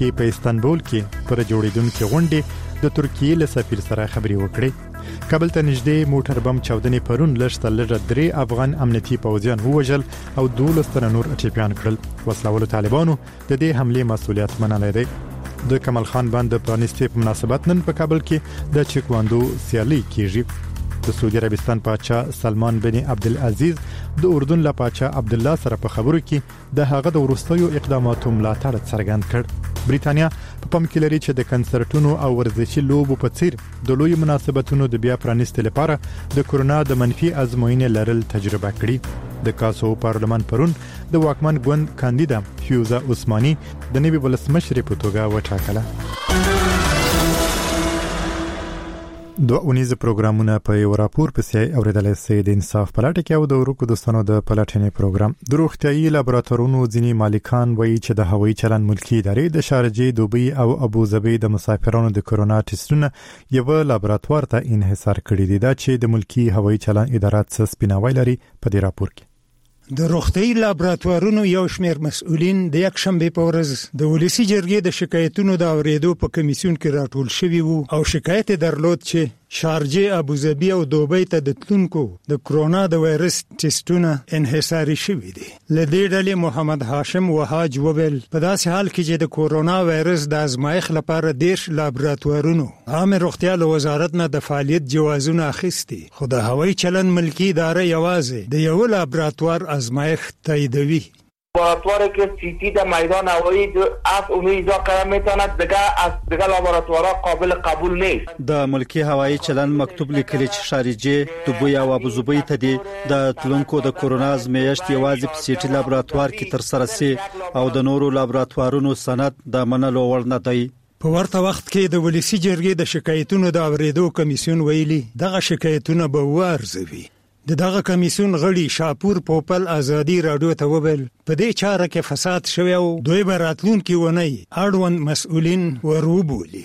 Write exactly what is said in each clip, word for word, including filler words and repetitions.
کې په استانبول کې پر جوړیدونکو غونډې د ترکیې له سفیر سره خبرې وکړې. کابل ته نږدې موټر بم چاودنې پرون لږ تر لږه درې افغان امنیتي پوځیان ووژل او دولس تنه نور ټپیان کړل. وسلوالو طالبانو د دې حملې مسؤلیت منلی دی. د کمال خان بند پرانیستي په مناسبت نن په کابل کې د چیکواندو سیالي کیږي. د سعودي عربستان پاچا سلمان بن عبدالعزیز د اردن له پاچا عبد الله سره په خبرو کې د هغه د وروستیو اقداماتو ملاتړ څرګند کړ. بریتانیا په پام کې لري چې د کنسرټونو او ورزشي لوبو په څیر د لوی مناسبتونو د بیا پرانیستلو لپاره د کورونا د منفي ازموینې لرل تجربه کړي. د کاسو پارلمان پرون د واکمن ګوند کاندیدا فیوزا عثماني د نوي ولسمشر په توګه وټاکله. دوه اونیز پروګرامونه په یو راپور پسې اوریدل سي د انصاف پلاټ کې او د ورکو دوستانو د پلاټنې پروګرام د روغتيایي لابراتوارونو ځینی مالکان وایي چې د هوایي چلن ملکی ادارې د شارجې دوبۍ او ابو ظبي د مسافرانو د کورونا ټیسټونه یو لابراتوار ته انحصار کړی دي دا چې د ملکی هوایي چلن ادارات څخه سپیناوی لري په دې راپور کې. د روغتيایي لابراتوارونو یو شمېر مسؤلین د یک شنبه په ورځ د ولسی جرګې د شکایتونو د اوریدو په کمیسیون کې راټول شوي وو او شکایت درلود چې شارجې ابو ظبي او دوبۍ ته د تلونکو د کرونا د وایرس ټیسټونه انحصاري شوي دي. لدې ډلې محمد هاشم وهاج وویل په داسې حال کې چې د کرونا وایرس د ازمایښت لپاره دیرش لابراتوارونو عامه روغتیا له وزارت نه د فعالیت جوازونه اخیستي خو د هوایي چلن ملکی اداره یوازې د یو لابراتوار ازمایښت تاییدوي. لابراتواری که سیتی در میدان هوایی از اونو ایجا کردن میتواند دیگه از دیگه لابراتوارها قابل قبول نیست. د ملکی هوایی چلن مکتوب لیکلی چې شارجې دوبۍ او ابو ظبي ته دي د تلونکو د کورونا ازمایښت یوازې په سیټي لابراتوار کې تر سره سي او د نورو لابراتوارونو سند د منلو وړ نه دی. په ورته وخت کې د ولسی جرګې د شکایتونو د اوریدو کمیسیون ویلي دغه شکایتونه به وارزوي. د دغه کمیسیون غړي شاپور پوپل ازادي رادیو ته وویل په دې چاره کې فساد شوی او دوی به راتلونکي ونی اړوند مسؤلین وروبولي.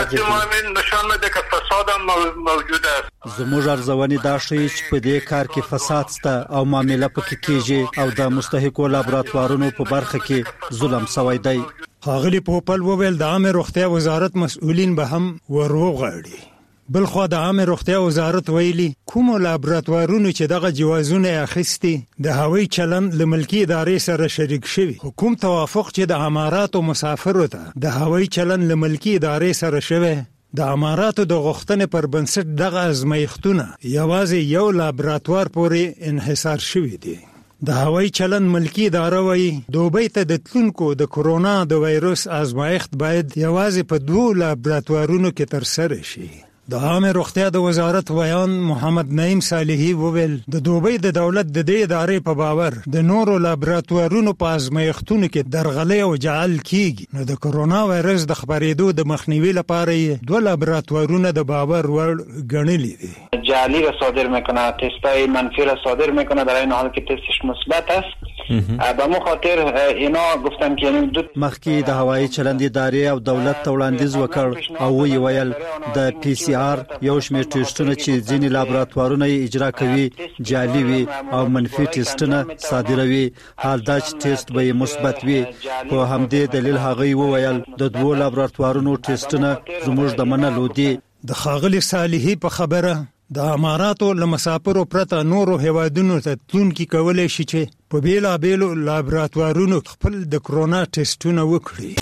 من نشان میده که فساد هم موجود است. زموږ ارزونې دا ښیي چې په دې کار کې فساد شته او معامله پکې کیږي او د مستحقو لابراتوارونو په برخه کې ظلم شوی دی. ښاغلي پوپل وویل د عامه روغتیا وزارت مسؤلین به هم وروغړي. بلخو د عامه روغتیا وزارت ویلي کوم لابراتوارونو چې دغه جوازونه اخیستي د هوایي چلن له ملکی ادارې سره شریک شوي حکومت توافق چې د اماراتو مسافرو ته د هوایي چلن له ملکی ادارې سره شوی د اماراتو د غوښتنې پر بنسټ دغه ازمایښتونه یوازې یو لابراتوار پورې انحصار شوي دي. د هوایي چلن ملکی اداره وایي دوبۍ ته د تلونکو د کورونا د وایرس ازمایښت باید یوازې په دوه لابراتوارونو کې ترسره شي. د عامه روغتیا د وزارت ویان محمد نعیم صالحی وویل د دوبۍ د دولت د دې ادارې په باور د نورو لابراتوارونو په ازمایښتونو کې درغلي او جعل کیږي نو د کورونا وایرس د خبرېدو د مخنیوي لپاره دوه لابراتوارونه د باور وړ ګڼلي دي. جعلی را صادر میکنه، تستای منفی را صادر میکنه در این حال که تستش مثبت است. به مو خاطر اینا گفتم که یعنی دو مخکې د هوایي چلند ادارې او دولت ته وړاندیز وکړ او وی ویل د پی سی آر یو شمېر ټیسټونه چې ځینې لابراتوارونه اجرا کوي جعلي وي او منفي ټیسټونه صادروي. حال دا چې ټیسټ به مثبت وي. په همدې دلیل هغه وویل د دوه لابراتوارونو ټیسټونه زموږ د منلو دي. د ښاغلي صالحي په خبره د اماراتو له مسافرو پرته نورو هیوادونو ته تلونکي کولی شي چې په بیلابیلو لابراتوارونو خپل د کرونا ټیسټونه وکړي.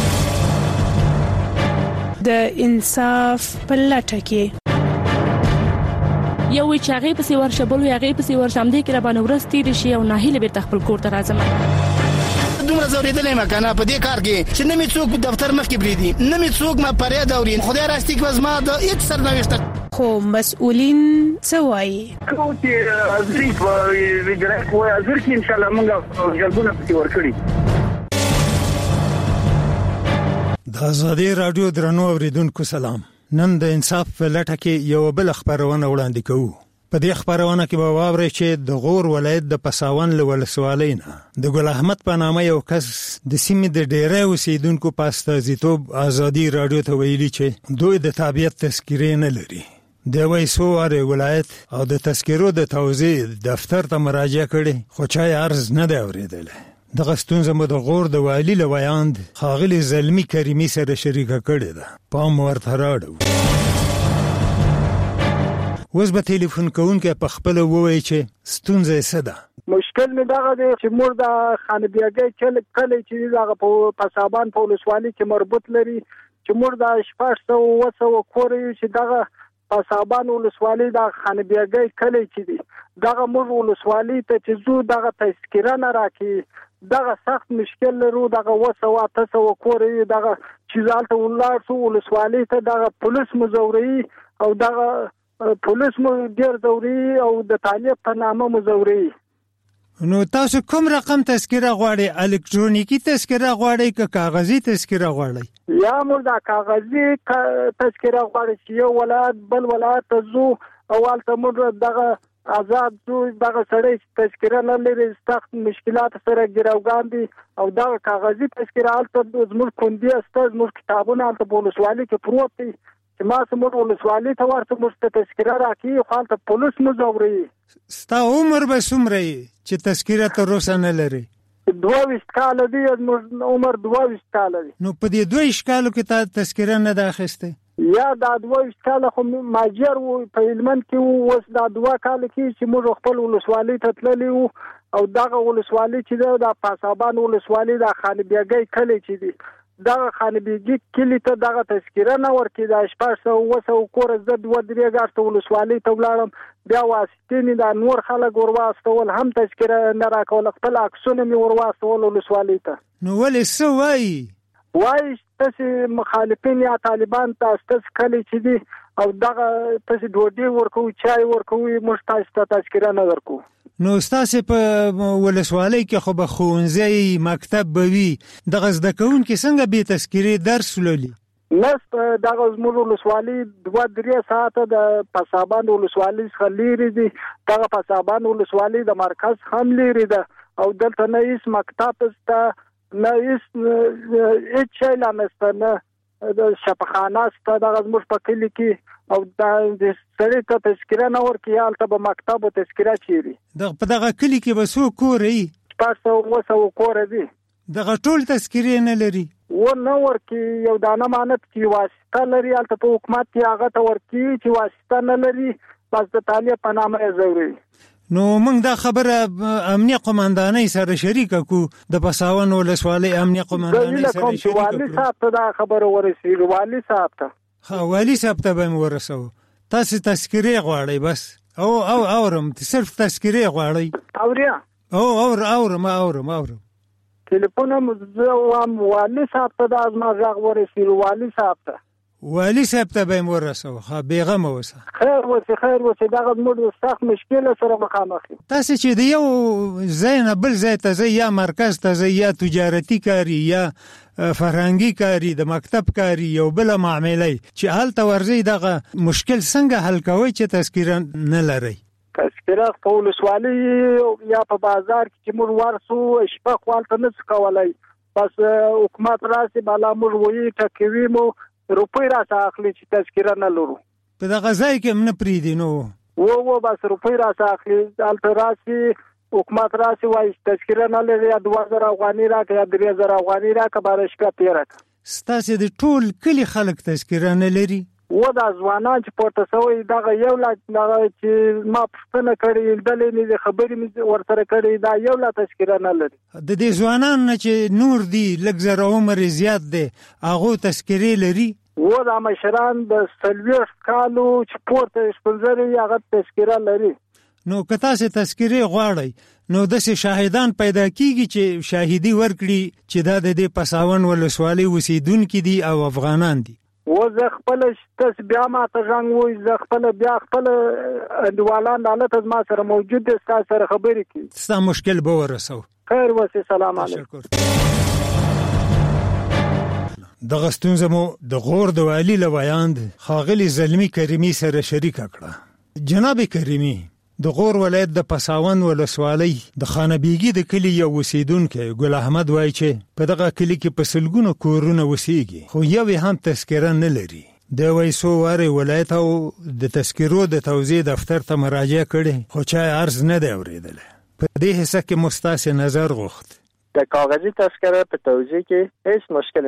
د انصاف په لټه کې یو وی چې هغه پسې ورشه بل هغه پسې ورشه هم دې کې را باندې ورس تیر شي او ناهیله بیرته خپل کور ته راځم. دومره زوریدلې مکنه په دې کار کې چې نه می څوک دفتر مخ کې بریدي نه می څوک ما پرې دورین خدای راستي کې وزما د هیڅ سرنوشت خو مسؤلین څه وایي کوم چې ازري په ویډرک وای ازر کې ان شاء الله موږ جلبونه پکې ورکړي. د آزادي رادیو درنو اوریدونکو سلام. نن د انصاف په لټه کې یو بل خبرونه وړاندې کوو. په دې خبرونه کې به واورئ چې د غور ولایت د پساون له ولسوالۍ نه د ګل احمد په نامه یو کس د سیمې د ډیری اوسیدونکو په استازیتوب آزادي رادیو ته ویلي چې دوی د تابعیت تذکرې نه لري. د وایسوار ولایت او د تذکرو د توزیع دفتر ته مراجعه کړې خو چا یې عرض نه دی اورېدلی. دغه ستونزه مو د غور د والي له ویاند ښاغلي زلمي کریمي سره شریکه کړې ده. پام ورته راوړو. اوس به تلیفون کوونکی په خپله ووایي چې ستونزه یې څه ده. مشکل مې دغه دی چې موږ د خانبیاګۍ کلی چې دغه په پسابان په ولسوالۍ کې مربوط لري چې موږ د شپږ سوه اووه سوه کور یو چې دغه پسابان ولسوالۍ د خانبیاګۍ کلی چې دی دغه موږ ولسوالۍ ته چې ځو دغه تذکره نه راکړي. دغه سخت مشکل لرو. دغه اووه سوه اته سوه کور یو دغه چې هلته ولاړ شو ولسوالۍ ته دغه پولیس مو ځوروي او دغه پولیس مو ډېر ځوروي او د طالب په نامه مو ځوروي. نو تاسو کوم رقم تذکره غواړئ؟ الکترونیکی تذکره غواړئ که کاغذي تذکره غواړئ؟ یا موږ دا کاغذي تذکره غواړئ چې یو ولایت بل ولایت ته ځو او هلته موږ دغه آزاد ځو. دغه سړی تذکره نه لري سخت مشکلات سره ګروګان دي او دغه کاغذي تذکره هلته زموږ خوندي استه زموږ کتابونه هلته په ولسوالۍ کې پروت دي چې ما زموږ ولسوالۍ ته ورته موږ ته تذکره راکړي خو هلته پولیس مو ځوروي. ستا عمر به څومره یې چې تذکره تر اوسه نه لري؟ دوه ویشت کاله دی. عمر دوه ویشت کاله دی. نو په دې دوه ویشت کالو کې تا تذکره نه ده اخیستې؟ یا دا دوه ویشت کاله خو ماجر و په هلمند کې و. اوس دا دوه کاله کې چې موږ خپل ولسوالۍ ته تللي وو او دغه ولسوالۍ چې ده د پاسابان ولسوالۍ د خانبیاګۍ کلی چې دی دغه خانبیاګۍ کلي ته دغه تذکره نه ورکړي. د شپږ سوه اووه سوه کوره زه دوه درې ګارته ولسوالۍ ته ولاړم بیا واسطې مې دا نور خلک ورواستول هم تذکره نه راکول خپل عکسونه مې ورواستول ولسوالۍ ته. نو ولې څه وایي؟ وایي تاسې مخالفین یا طالبان تاسو تاسو کلی چې دي او دغه تاسې ډوډۍ ورکوي چای ورکوي موږ تاسو ته تذکره نه درکو. نو ستاسې په ولسوالۍ کې خو به ښوونځی مکتب به وي دغه زده کوونکي څنګه بې تذکرې درس لولي؟ نس دغه زموږ ولسوالۍ دوه درې ساعته د پسابان ولسوالۍ څخه لیرې دي. دغه پسابان ولسوالۍ د مرکز هم لیرې ده او دلته نه هېڅ مکتب شته نه هېڅ هېڅ شی لا نشته نه شفاخانه شته دغه زموږ په کلي کې او دا سړی ته تذکره نه ورکړي هلته به مکتب او تذکره چیري. په دغه کلي کې به څو کوره وي؟ شپږ سوه اووه سوه کوره دي. دغه ټول تذکرې نه لري؟ و نه ورکړي یو دانه مانت چې واسطه لري هلته په حکومت کې هغه ته ورکړي چې واسطه نه لري بس د طالب په نامه یې ځوروي. نو موږ دا خبره امنیه قماندانۍ سره شریکه کو د پساون ولسوالۍ امنیه قماندانۍ سره شریکه کو. والي صاحب ته دا خبره ورسېږي. والي صاحب ته ها والي صاحب ته به مې ورسوو. تاسې تذکرې غواړئ بس؟ او او اورم صرف تذکرې غواړئ؟ اوریا او اور اورم اورم اورم تلیفون هم زه وایم والي صاحب ته دا زما غږ ورسېږي. والي صاحب ته والي صاحب ته به مې ورسوو. ښه بېغمه اوسه. خیر اوسې خیر اوسې دغه زموږ سخت مشکل سره مخامخ یو. تاسې چې د یو ځای نه بل ځای ته ځئ یا مرکز ته ځئ یا تجارتي کاري یا فرهنګي کاري د مکتب کاري یو بله معاملې چې هلته ورځئ دغه مشکل څنګه حل کوئ چې تذکره نه لرئ؟ تذکره په ولسوالۍ یا په بازار کې چې موږ ورسو شپه خو هلته نه څه کولی بس حکومت راسي بالا موږ وایي ټکوي مو روپۍ راڅخه اخلي چې تذکره نه لرو. په دغه ځای کې هم نه پرېږدي نو و و بس روپۍ راڅخه اخلي هلته راسي حکومت راسي وایي تذکره نه لري یا دوه زره افغانۍ راکړه یا درې زره افغانۍ راکړه باره شپه تېره کړه. ستاسې د ټول کلي خلک تذکره نه لري؟ و دا ځوانان چې پورته شوی دغه یو لا دغه چې ما پوښتنه کړې لیدلې مې خبرې مې ورسره کړې دا یو لا تذکره نه لري. د دې ځوانانو نه چې نور دي لږ زره عمر زیات دی هغو تذکرې لري؟ و دا مشران د څلوېښت کالو چې پورته شپږزره یې هغه تذکره لري. نو که تاسې تذکرې غواړئ نو داسې شاهدان پیدا کیږي چې شاهدي ورکړي چې دا د دې پساون ولسوالۍ اوسېدونکي دي او افغانان دي. و زه خپله تاسې بیا ما ته زنګ ووایي زه خپله بیا خپله انډیوالان هلته زما سره موجود دي ستاسو سره خبرې کوي. ستا مشکل به ورسوو. خیر اوسې سلام علیکم. دغه ستونزه مو د غور د والي له ویاند ښاغلي زلمي کریمي سره شریکه کړه. جناب کریمي د غور ولایت د پساون ولسوالۍ د خانبیګي د کلي یو اوسېدونکی ګل احمد وایي چې په دغه کلي کې په سلګونو کورونه اوسېږي خو یو یې هم تذکره نه لري. دی وایي څو وارې ولایت او د تذکرو د توزیع دفتر ته مراجعه کړې خو چا عرض نه دی اورېدلی. په دې حصه کې مو ستاسې نظر غوښت. د کاغذي تذکره په توزیع کې هیڅ مشکل